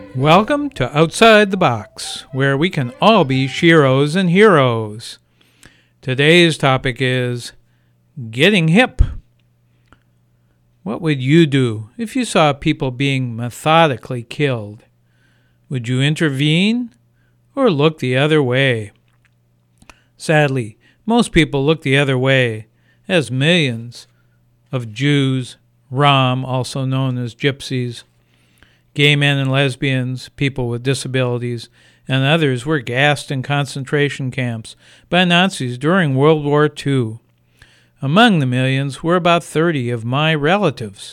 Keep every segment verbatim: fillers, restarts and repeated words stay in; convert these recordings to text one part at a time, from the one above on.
Welcome to Outside the Box, where we can all be sheroes and heroes. Today's topic is getting hip. What would you do if you saw people being methodically killed? Would you intervene or look the other way? Sadly, most people look the other way, as millions of Jews, Rom, also known as gypsies, gay men and lesbians, people with disabilities, and others were gassed in concentration camps by Nazis during World War Two. Among the millions were about thirty of my relatives.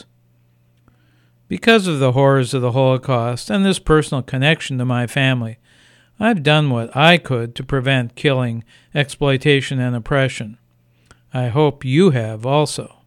Because of the horrors of the Holocaust and this personal connection to my family, I've done what I could to prevent killing, exploitation, and oppression. I hope you have also.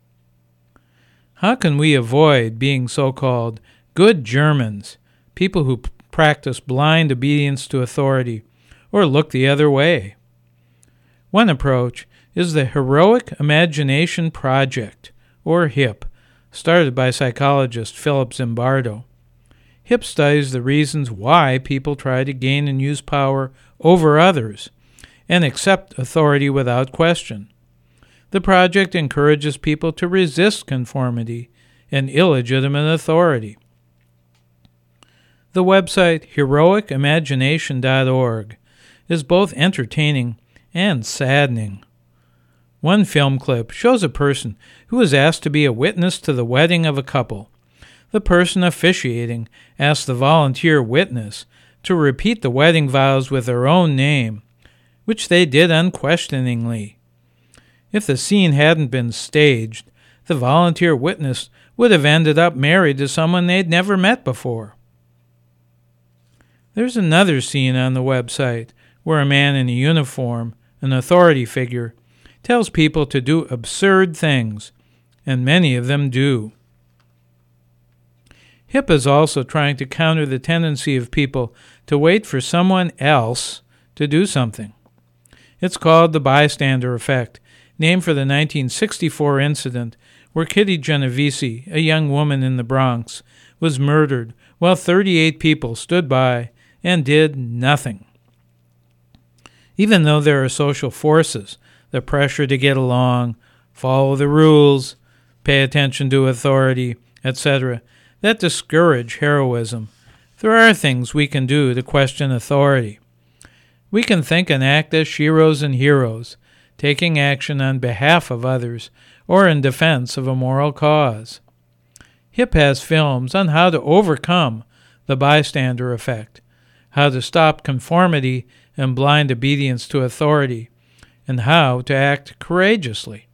How can we avoid being so-called good Germans, people who p- practice blind obedience to authority, or look the other way? One approach is the Heroic Imagination Project, or HIP, started by psychologist Philip Zimbardo. HIP studies the reasons why people try to gain and use power over others and accept authority without question. The project encourages people to resist conformity and illegitimate authority. The website heroic imagination dot org is both entertaining and saddening. One film clip shows a person who is asked to be a witness to the wedding of a couple. The person officiating asks the volunteer witness to repeat the wedding vows with their own name, which they did unquestioningly. If the scene hadn't been staged, the volunteer witness would have ended up married to someone they'd never met before. There's another scene on the website where a man in a uniform, an authority figure, tells people to do absurd things, and many of them do. HIP is also trying to counter the tendency of people to wait for someone else to do something. It's called the bystander effect, named for the nineteen sixty-four incident where Kitty Genovese, a young woman in the Bronx, was murdered while thirty-eight people stood by and did nothing. Even though there are social forces, the pressure to get along, follow the rules, pay attention to authority, et cetera, that discourage heroism, there are things we can do to question authority. We can think and act as sheroes and heroes, taking action on behalf of others or in defense of a moral cause. HIP has films on how to overcome the bystander effect, how to stop conformity and blind obedience to authority, and how to act courageously.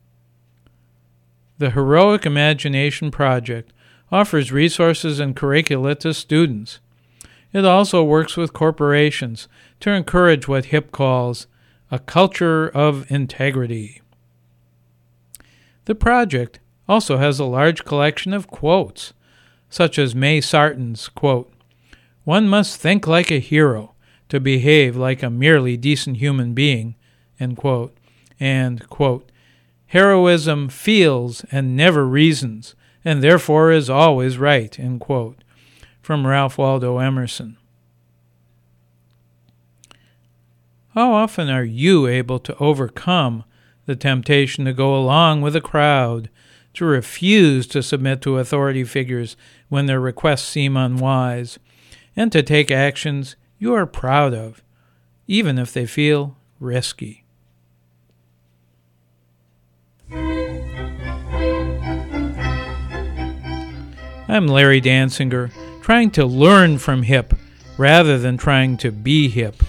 The Heroic Imagination Project offers resources and curricula to students. It also works with corporations to encourage what HIP calls a culture of integrity. The project also has a large collection of quotes, such as May Sarton's quote, "One must think like a hero to behave like a merely decent human being," end quote, and, quote, "Heroism feels and never reasons, and therefore is always right," end quote, from Ralph Waldo Emerson. How often are you able to overcome the temptation to go along with a crowd, to refuse to submit to authority figures when their requests seem unwise, and to take actions you are proud of, even if they feel risky? I'm Larry Dansinger, trying to learn from HIP rather than trying to be hip.